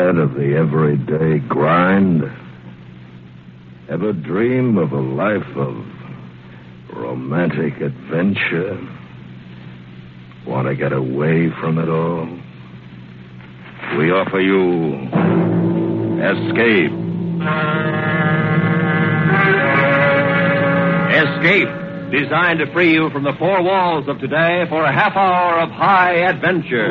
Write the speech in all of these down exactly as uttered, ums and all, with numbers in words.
tired of the everyday grind? Ever dream of a life of romantic adventure? Want to get away from it all? We offer you Escape. Escape, designed to free you from the four walls of today for a half hour of high adventure.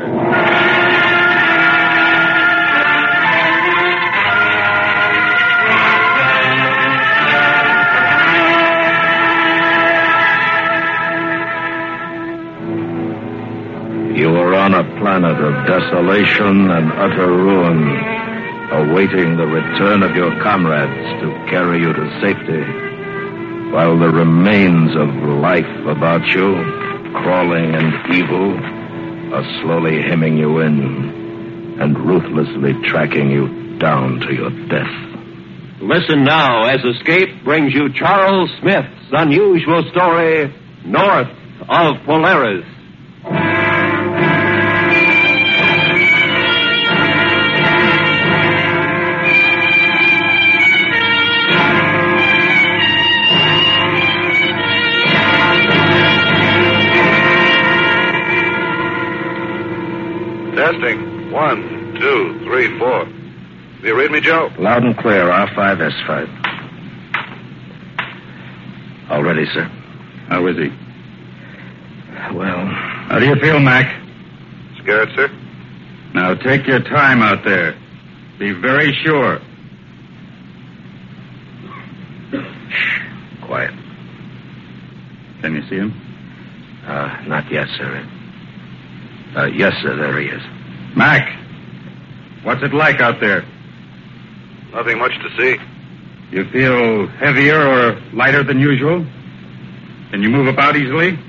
You are on a planet of desolation and utter ruin, awaiting the return of your comrades to carry you to safety, while the remains of life about you, crawling and evil, are slowly hemming you in and ruthlessly tracking you down to your death. Listen now as Escape brings you Charles Smith's unusual story, North of Polaris. Testing. One, two, three, four. Do you read me, Joe? Loud and clear, R five S five. All ready, sir. How is he? Well... How do you feel, Mac? Scared, sir? Now take your time out there. Be very sure. Shh. Quiet. Can you see him? Uh, not yet, sir. Uh, yes, sir, there he is. Mac, what's it like out there? Nothing much to see. You feel heavier or lighter than usual? Can you move about easily?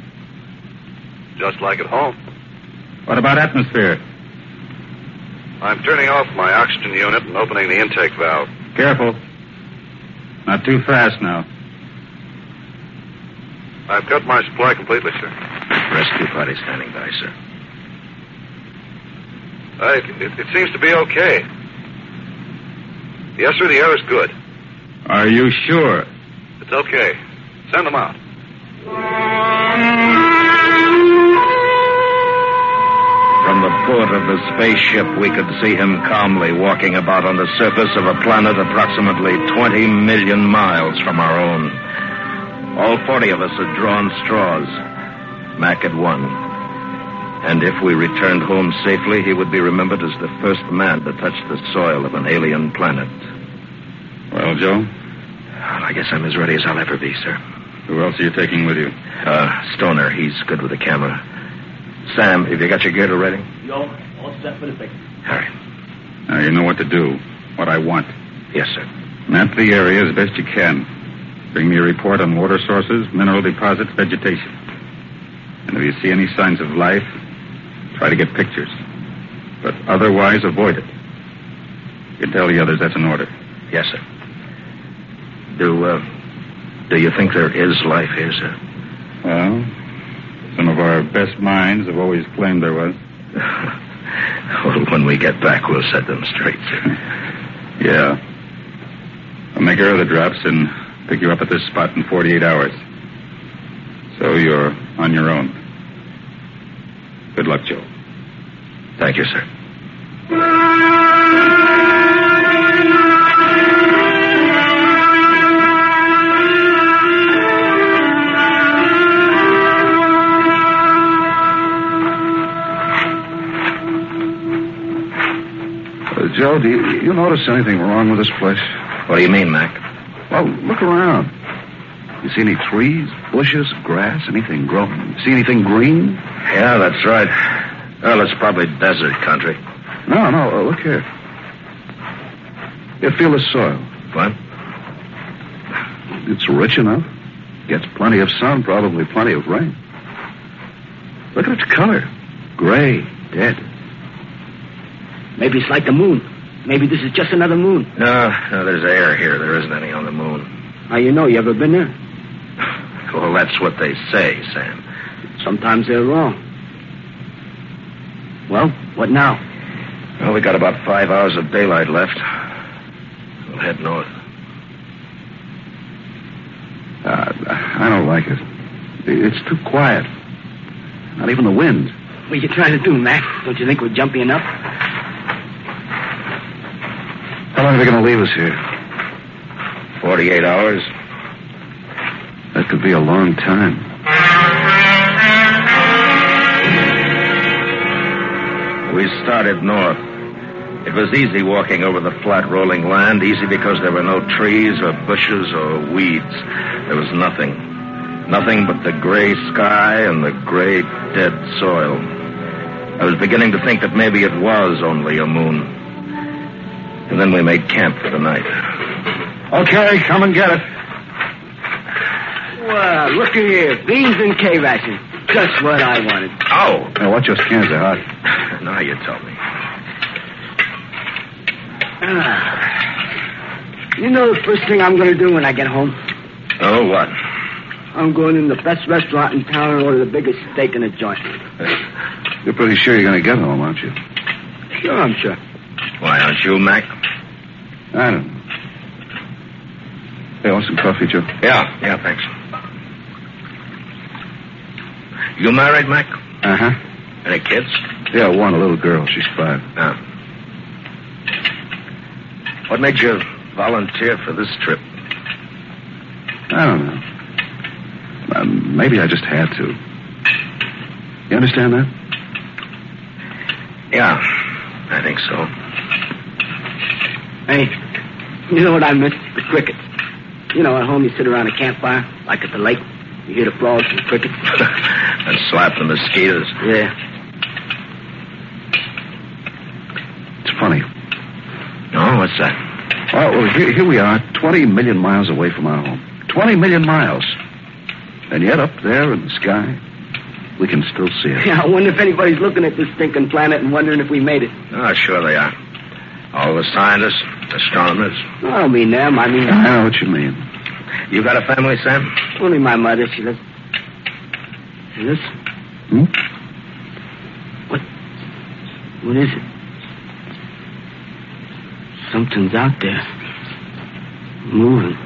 Just like at home. What about atmosphere? I'm turning off my oxygen unit and opening the intake valve. Careful. Not too fast now. I've cut my supply completely, sir. Rescue party standing by, sir. Uh, it, it, it seems to be okay. Yes, sir, the air is good. Are you sure? It's okay. Send them out. From the port of the spaceship, we could see him calmly walking about on the surface of a planet approximately twenty million miles from our own. All forty of us had drawn straws. Mac had won. And if we returned home safely, he would be remembered as the first man to touch the soil of an alien planet. Well, Joe? Well, I guess I'm as ready as I'll ever be, sir. Who else are you taking with you? Uh, Stoner. He's good with the camera. Sam, have you got your gear ready? Yo, all set for the picture. All right. Now, you know what to do. What I want. Yes, sir. Map the area as best you can. Bring me a report on water sources, mineral deposits, vegetation. And if you see any signs of life, try to get pictures. But otherwise, avoid it. You can tell the others that's an order. Yes, sir. Do, uh, do you think there is life here, sir? Well, some of our best minds have always claimed there was. Well, when we get back, we'll set them straight, sir. Yeah. I'll make other drops and pick you up at this spot in forty-eight hours. So you're on your own. Good luck, Joe. Thank you, sir. Uh, Joe, do you, you notice anything wrong with this place? What do you mean, Mac? Well, look around. You see any trees, bushes, grass, anything growing? See anything green? Yeah, that's right. Well, it's probably desert country. No, no, uh, look here. You feel the soil. What? It's rich enough. Gets plenty of sun, probably plenty of rain. Look at its color. Gray, dead. Maybe it's like the moon. Maybe this is just another moon. No, no, there's air here. There isn't any on the moon. How you know? You ever been there? Well, that's what they say, Sam. Sometimes they're wrong. Well, what now? Well, we got about five hours of daylight left. We'll head north. Uh, I don't like it. It's too quiet. Not even the wind. What are you trying to do, Mac? Don't you think we're jumpy enough? How long are they going to leave us here? Forty-eight hours. That could be a long time. We started north. It was easy walking over the flat, rolling land, easy because there were no trees or bushes or weeds. There was nothing. Nothing but the gray sky and the gray, dead soil. I was beginning to think that maybe it was only a moon. And then we made camp for the night. Okay, come and get it. Well, looky here. Beans and K-rations. Just what I wanted. Oh! Now, watch your skins, they're hot. Now you tell me. Ah. You know the first thing I'm going to do when I get home? Oh, what? I'm going in the best restaurant in town and order the biggest steak in the joint. You're pretty sure you're going to get home, aren't you? Sure, I'm sure. Why, aren't you, Mac? I don't know. Hey, want some coffee, Joe? Yeah, yeah, thanks. You married, Mac? Uh-huh. Any kids? Yeah, one, a little girl. She's five. No. What made you volunteer for this trip? I don't know. Uh, maybe I just had to. You understand that? Yeah, I think so. Hey, you know what I miss? The crickets. You know, at home you sit around a campfire, like at the lake. You hear the frogs and the crickets. And slap the mosquitoes. Yeah. It's funny. Oh, what's that? Oh, well, here, here we are, twenty million miles away from our home. twenty million miles. And yet up there in the sky, we can still see it. Yeah, I wonder if anybody's looking at this stinking planet and wondering if we made it. Oh, sure they are. All the scientists, astronomers. I don't mean them. I mean... I know what you mean. You got a family, Sam? Only my mother. She lives... She lives... Hmm? What... What is it? Something's out there. Moving.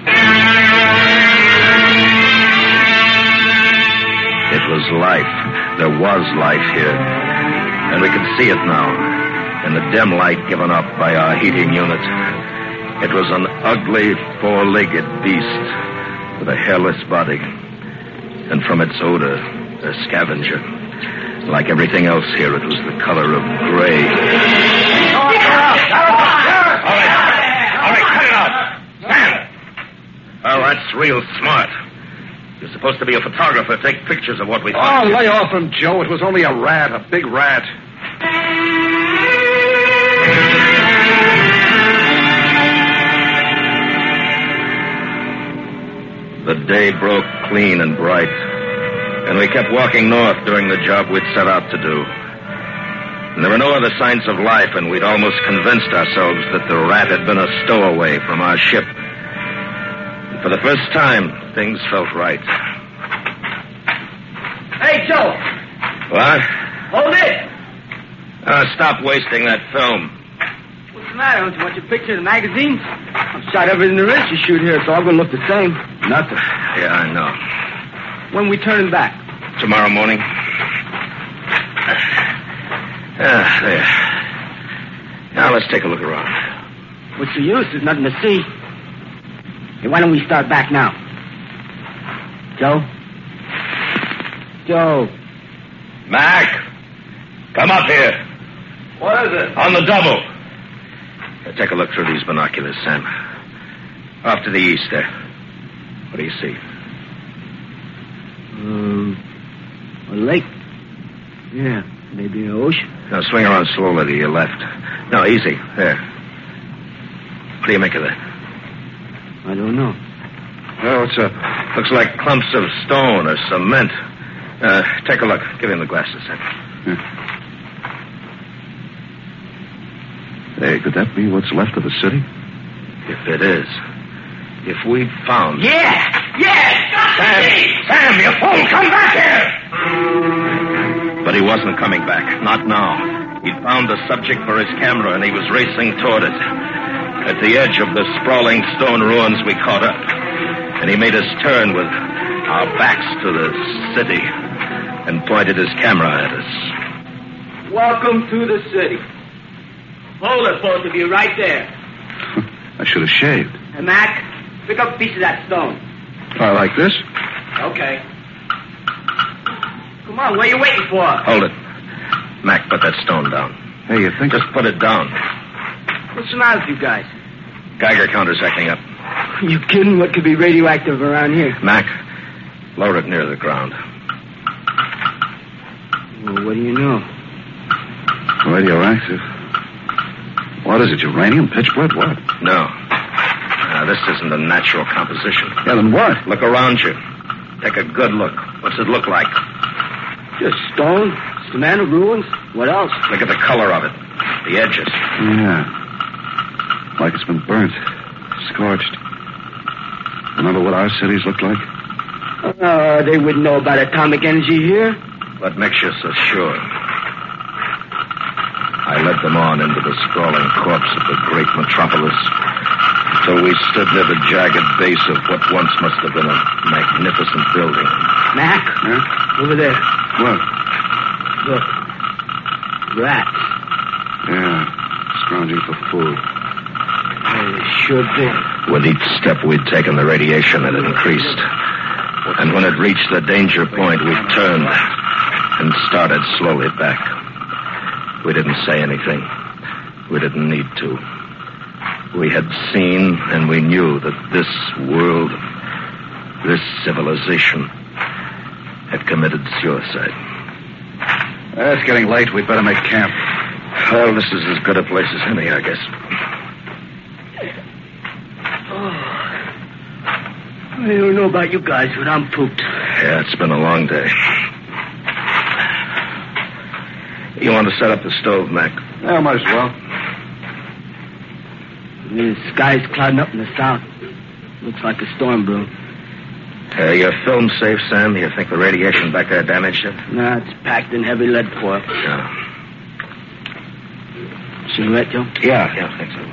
It was life. There was life here. And we could see it now, in the dim light given up by our heating unit. It was an ugly, four-legged beast with a hairless body. And from its odor, a scavenger. Like everything else here, it was the color of gray. All right. All right, cut it out. Stand. Oh, that's real smart. You're supposed to be a photographer. Take pictures of what we Oh, find. lay off him, Joe. It was only a rat, a big rat. The day broke clean and bright, and we kept walking north doing the job we'd set out to do. And there were no other signs of life, and we'd almost convinced ourselves that the rat had been a stowaway from our ship. And for the first time, things felt right. Hey, Joe. What? Hold it. Uh, stop wasting that film. What's the matter? Don't you want your picture in the magazines? I've shot everything there is to shoot here. It's all going to look the same. Nothing. Yeah, I know. When we turning back? Tomorrow morning. Ah, there. Now let's take a look around. What's the use? There's nothing to see. Hey, why don't we start back now? Joe? Joe. Mac! Come up here. What is it? On the double. Now, take a look through these binoculars, Sam. Off to the east there. What do you see? Um, a lake. Yeah, maybe an ocean. Now swing around slowly to your left. No, easy. There. What do you make of that? I don't know. Oh, it's a... Looks like clumps of stone or cement. Uh, take a look. Give him the glasses, Sam. Yeah. Hey, could that be what's left of the city? If it is. If we've found... Yeah! Yeah! Sam! Sam, you fool! Come back here! But he wasn't coming back. Not now. He'd found the subject for his camera, and he was racing toward it. At the edge of the sprawling stone ruins, we caught up. And he made us turn with our backs to the city and pointed his camera at us. Welcome to the city. Hold it, both of you, right there. I should have shaved. Hey, Mac, pick up a piece of that stone. I like this. Okay. Come on, what are you waiting for? Hold it. Mac, put that stone down. Hey, you think... Just put it down. What's the matter with you guys? Geiger counter's acting up. You kidding? What could be radioactive around here? Mac, lower it near the ground. Well, what do you know? Radioactive. What is it, uranium, pitchblende, what? No. Uh, this isn't a natural composition. Yeah, then what? Look around you. Take a good look. What's it look like? Just stone, cement, ruins. What else? Look at the color of it. The edges. Yeah. Like it's been burnt. Scorched. Remember what our cities looked like? Uh, they wouldn't know about atomic energy here. What makes you so sure? I led them on into the sprawling corpse of the great metropolis until we stood near the jagged base of what once must have been a magnificent building. Mac? Huh? Over there. What? Look. Rats. Yeah. Scrounging for food. They sure did. With each step we'd taken, the radiation had increased. And when it reached the danger point, we turned and started slowly back. We didn't say anything. We didn't need to. We had seen and we knew that this world, this civilization, had committed suicide. Uh, it's getting late. We'd better make camp. Well, this is as good a place as any, I guess. I don't know about you guys, but I'm pooped. Yeah, it's been a long day. You want to set up the stove, Mac? Yeah, might as well. The sky's clouding up in the south. Looks like a storm brewing. Uh, your film safe, Sam? You think the radiation back there damaged it? Nah, it's packed in heavy lead foil. Yeah. Cigarette, Joe? Yeah, yeah, I think so.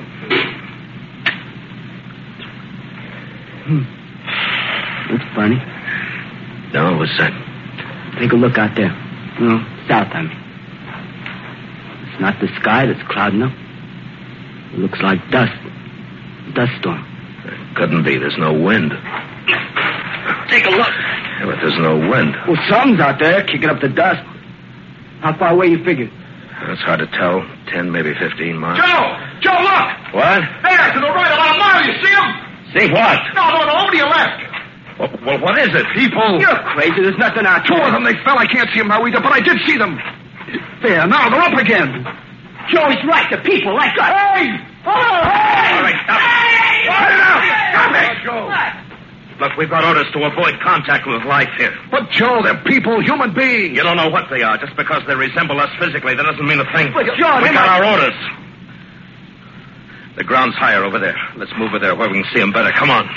Hmm. That's funny. No, what's that? Take a look out there. No, south, I mean. It's not the sky that's clouding up. It looks like dust. Dust storm. It couldn't be. There's no wind. Take a look. Yeah, but there's no wind. Well, something's out there kicking up the dust. How far away you figure? It's hard to tell. Ten, maybe fifteen miles. Joe! Joe, look! What? There, to the right, about a mile. You see him? See what? No, no, no, over to your left. Well, well, what is it? People. You're crazy. There's nothing out Two there. of them, they fell. I can't see them now either, but I did see them. There, now they're up again. Joey's right. The people like us. Hey! Oh, hey! All right, stop. Hey! Cut it out. Stop Hey, it. Joe. Look, we've got orders to avoid contact with life here. But, Joe, they're people, human beings. You don't know what they are. Just because they resemble us physically, that doesn't mean a thing. But, John, we they got might- our orders. The ground's higher over there. Let's move over there where we can see them better. Come on.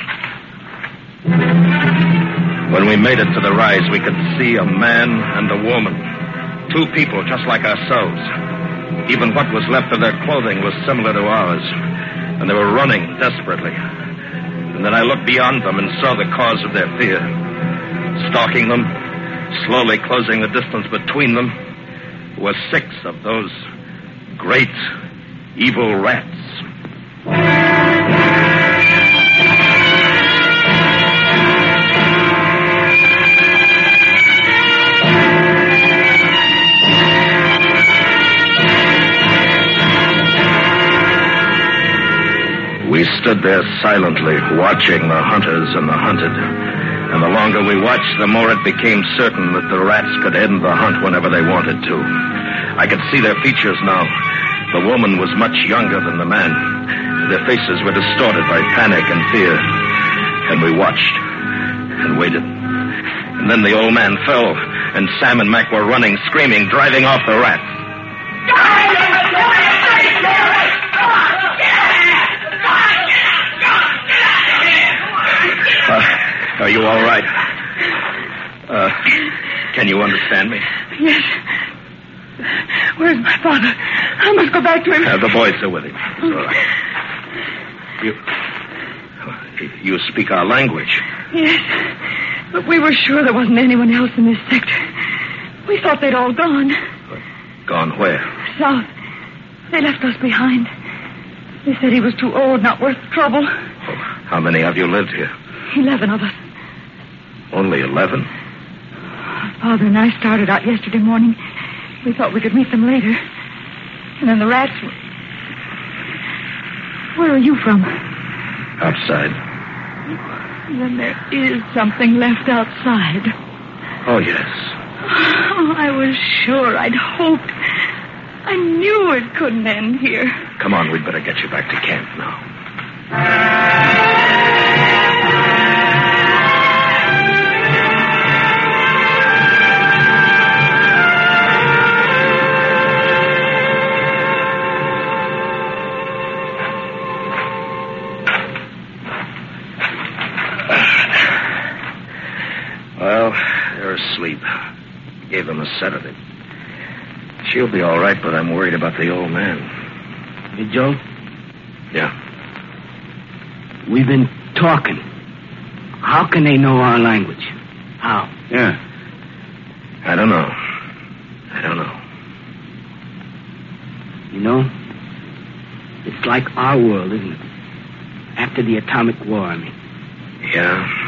When we made it to the rise, we could see a man and a woman. Two people just like ourselves. Even what was left of their clothing was similar to ours. And they were running desperately. And then I looked beyond them and saw the cause of their fear. Stalking them, slowly closing the distance between them, were six of those great, evil rats. We stood there silently, watching the hunters and the hunted. And the longer we watched, the more it became certain that the rats could end the hunt whenever they wanted to. I could see their features now. The woman was much younger than the man. Their faces were distorted by panic and fear. And we watched and waited. And then the old man fell, and Sam and Mac were running, screaming, driving off the rats. Uh, are you all right? Uh, can you understand me? Yes. Where's my father? I must go back to him. Uh, the boys are with him. It's all right. You, you speak our language. Yes, but we were sure there wasn't anyone else in this sector. We thought they'd all gone. Gone where? South. They left us behind. They said he was too old, not worth the trouble. Oh, how many of you lived here? Eleven of us. Only eleven? Father and I started out yesterday morning. We thought we could meet them later. And then the rats were... Where are you from? Outside. Then there is something left outside. Oh, yes. Oh, I was sure. I'd hoped. I knew it couldn't end here. Come on, we'd better get you back to camp now. Well, they're asleep. Gave them a sedative. She'll be all right, but I'm worried about the old man. Hey, Joe? Yeah. We've been talking. How can they know our language? How? Yeah. I don't know. I don't know. You know, it's like our world, isn't it? After the atomic war, I mean. Yeah.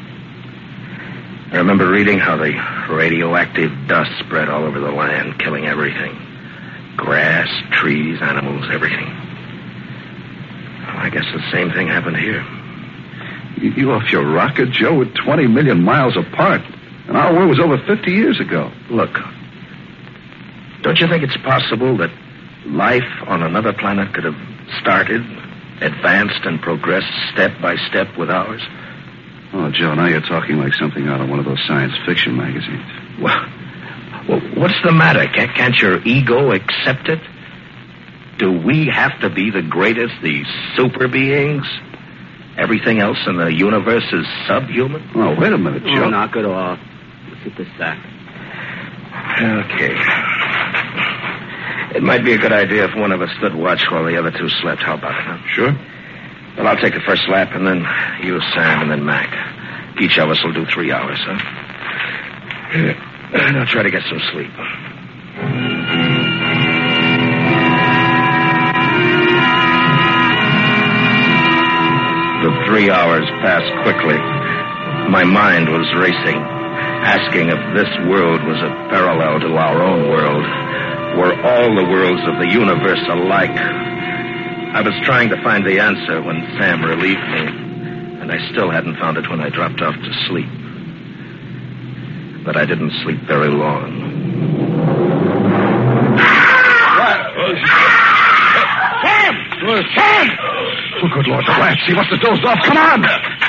I remember reading how the radioactive dust spread all over the land, killing everything. Grass, trees, animals, everything. Well, I guess the same thing happened here. You, you off your rocket, Joe? We're twenty million miles apart. And our war was over fifty years ago. Look, don't you think it's possible that life on another planet could have started, advanced, and progressed step by step with ours? Oh, Joe, now you're talking like something out of one of those science fiction magazines. Well, well what's the matter? Can't, can't your ego accept it? Do we have to be the greatest, the super beings? Everything else in the universe is subhuman? Oh, wait a minute, Joe. Oh, knock it off. Let's hit the sack. Okay. It might be a good idea if one of us stood watch while the other two slept. How about it, huh? Sure. Well, I'll take the first lap, and then you, Sam, and then Mac. Each of us will do three hours, huh? And I'll try to get some sleep. The three hours passed quickly. My mind was racing, asking if this world was a parallel to our own world. Were all the worlds of the universe alike? I was trying to find the answer when Sam relieved me, and I still hadn't found it when I dropped off to sleep. But I didn't sleep very long. Sam! Sam! Oh, good Lord, the rats. He must have dozed off. Come on!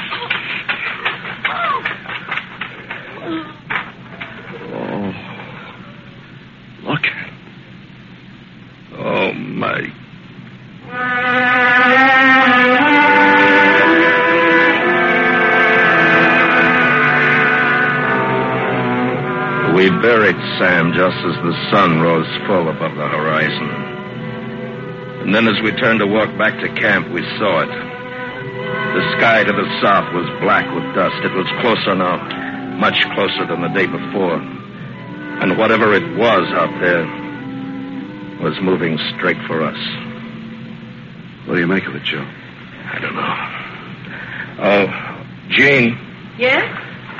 Oh. Look. Oh, my... We buried Sam just as the sun rose full above the horizon. And then as we turned to walk back to camp, we saw it. The sky to the south was black with dust. It was closer now, much closer than the day before. And whatever it was out there was moving straight for us. What do you make of it, Joe? I don't know. Oh, Jean. Yes?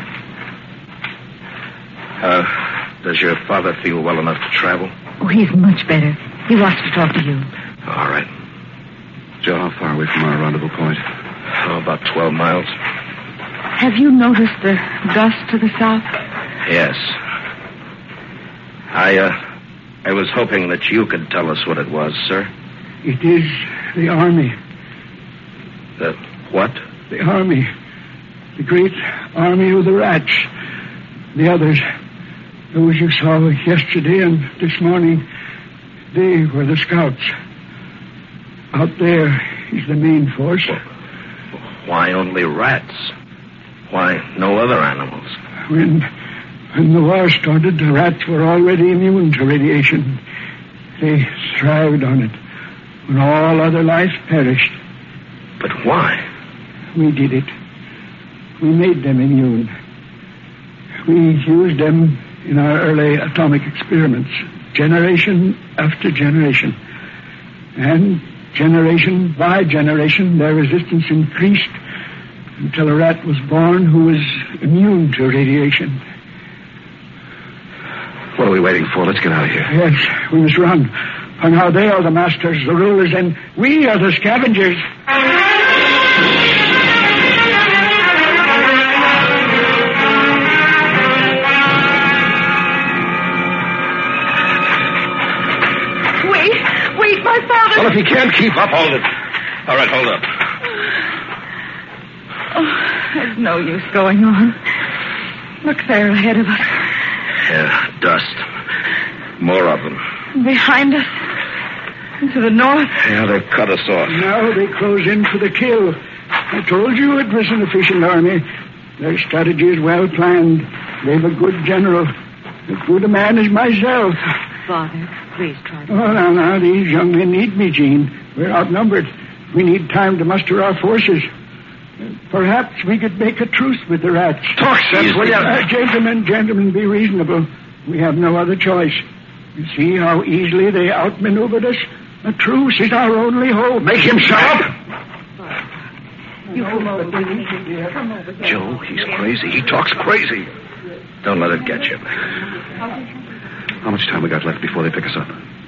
Uh, does your father feel well enough to travel? Oh, he's much better. He wants to talk to you. All right. Joe, how far away from our rendezvous point? Oh, about twelve miles. Have you noticed the dust to the south? Yes. I, uh, I was hoping that you could tell us what it was, sir. It is the army. The what? The army. The great army of the rats. The others. Those you saw yesterday and this morning, they were the scouts. Out there is the main force. Well, why only rats? Why no other animals? When, when the war started, the rats were already immune to radiation. They thrived on it when all other life perished. But why? We did it. We made them immune. We used them in our early atomic experiments, generation after generation. And generation by generation, their resistance increased until a rat was born who was immune to radiation. What are we waiting for? Let's get out of here. Yes, we must run. For now they are the masters, the rulers, and we are the scavengers. My father. Well, if he can't keep up, Hold it. All right, hold up. Oh, there's no use going on. Look there ahead of us. Yeah, dust. More of them. Behind us. And to the north. Yeah, they've cut us off. Now they close in for the kill. I told you it was an efficient army. Their strategy is well planned. They've a good general. As good a man as myself. Father, please try to... Oh, now, now, these young men need me, Jean. We're outnumbered. We need time to muster our forces. Perhaps we could make a truce with the rats. Talk sense, will you? Uh, gentlemen, gentlemen, be reasonable. We have no other choice. You see how easily they outmaneuvered us? A truce is our only hope. Make him shut up! You come over here. Come over here. Joe, he's crazy. He talks crazy. Don't let it get you. How much time we got left before they pick us up?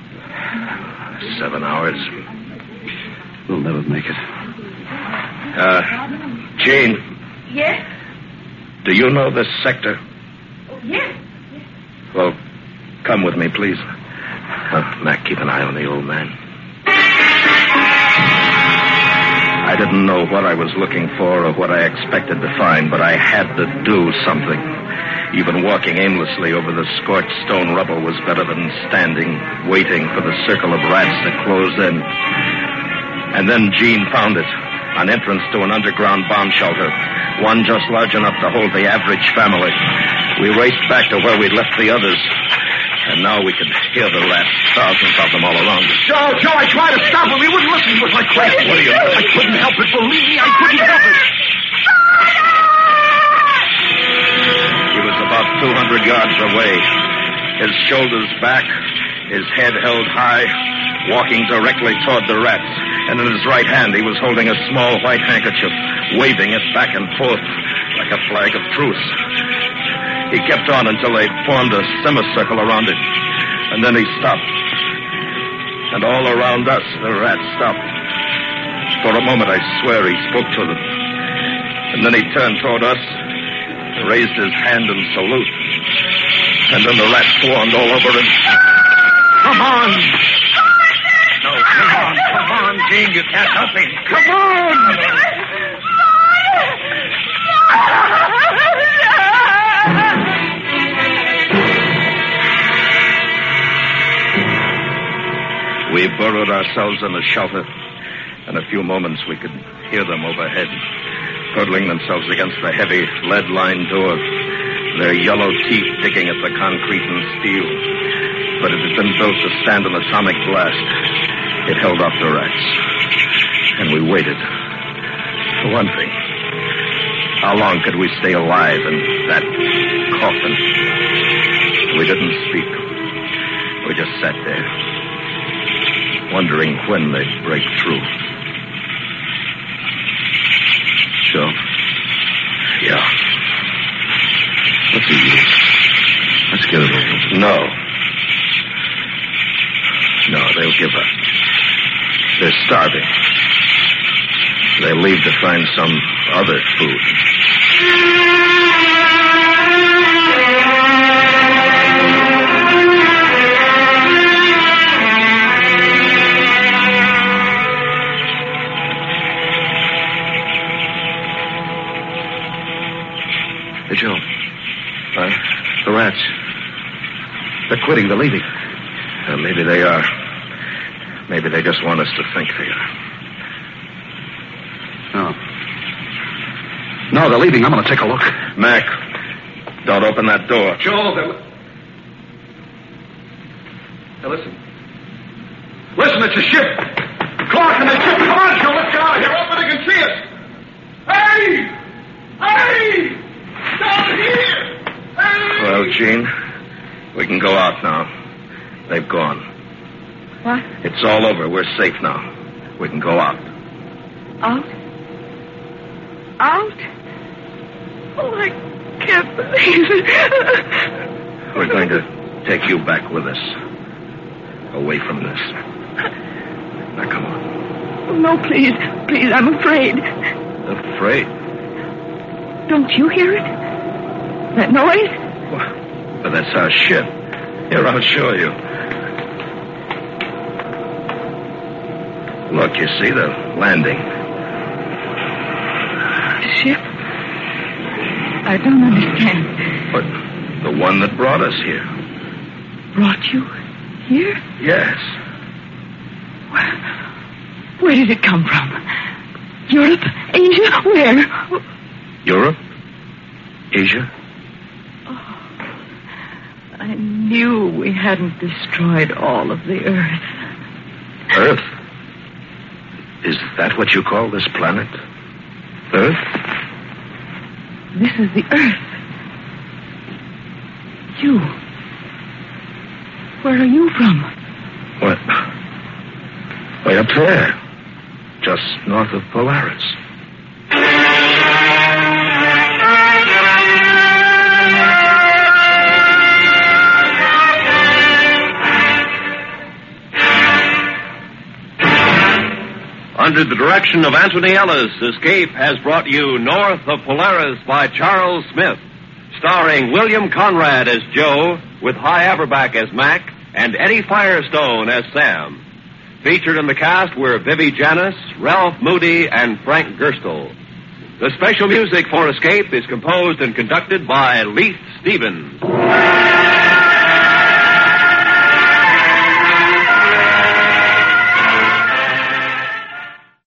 Seven hours. We'll never make it. Uh, Jean, Yes? do you know this sector? Oh, yes. Well, come with me, please. Uh, Mac, keep an eye on the old man. I didn't know what I was looking for or what I expected to find, but I had to do something. Even walking aimlessly over the scorched stone rubble was better than standing, waiting for the circle of rats to close in. And then Jean found it, an entrance to an underground bomb shelter, one just large enough to hold the average family. We raced back to where we'd left the others, and now we could hear the rats, thousands of them all around us. Joe, Joe, I tried to stop him. He wouldn't listen to us like crazy. What are you doing? I couldn't help it. Believe me, I couldn't help it. He was about two hundred yards away, his shoulders back, his head held high, walking directly toward the rats. And in his right hand, he was holding a small white handkerchief, waving it back and forth like a flag of truce. He kept on until they formed a semicircle around him. And then he stopped. And all around us, the rats stopped. For a moment, I swear he spoke to them. And then he turned toward us, raised his hand in salute. And then the rats swarmed all over him. Come on. No, come on, come on, Jean. You can't help me. Come on. We burrowed ourselves in the shelter. In a few moments, we could hear them overhead, hurtling themselves against the heavy, lead-lined door, their yellow teeth digging at the concrete and steel. But it had been built to stand an atomic blast. It held off the rats. And we waited. For one thing, how long could we stay alive in that coffin? We didn't speak. We just sat there, wondering when they'd break through. Sure. Yeah. What's the use? Let's get it over. No. No, they'll give up. They're starving. They'll leave to find some other food. Hey, Joe. Uh, the rats. They're quitting. They're leaving. Uh, maybe they are. Maybe they just want us to think they are. No. No, they're leaving. I'm going to take a look. Mac, don't open that door. Joe, they're... Now, listen. Listen, it's a ship. Clark and the ship. Come on, Joe. Let's get out of here. Open, they can see us. Hey! Hey! Down here! Hey! Well, Gene, we can go out now. They've gone. What? It's all over. We're safe now. We can go out. Out? Out? Oh, I can't believe it. We're going to take you back with us. Away from this. Now, come on. Oh, no, please. Please, I'm afraid. Afraid? Don't you hear it? That noise? Well, but that's our ship. Here, I'll show you. Look, you see the landing. Ship? I don't understand. But the one that brought us here. Brought you here? Yes. Where, where did it come from? Europe? Asia? Where? Europe? Asia? Oh, I knew we hadn't destroyed all of the Earth. Earth? Is that what you call this planet? Earth? This is the Earth. You. Where are you from? What? Way up there. Just north of Polaris. Under the direction of Anthony Ellis, Escape has brought you North of Polaris by Charles Smith, starring William Conrad as Joe, with Hy Averback as Mac, and Eddie Firestone as Sam. Featured in the cast were Vivi Janis, Ralph Moody, and Frank Gerstle. The special music for Escape is composed and conducted by Leith Stevens.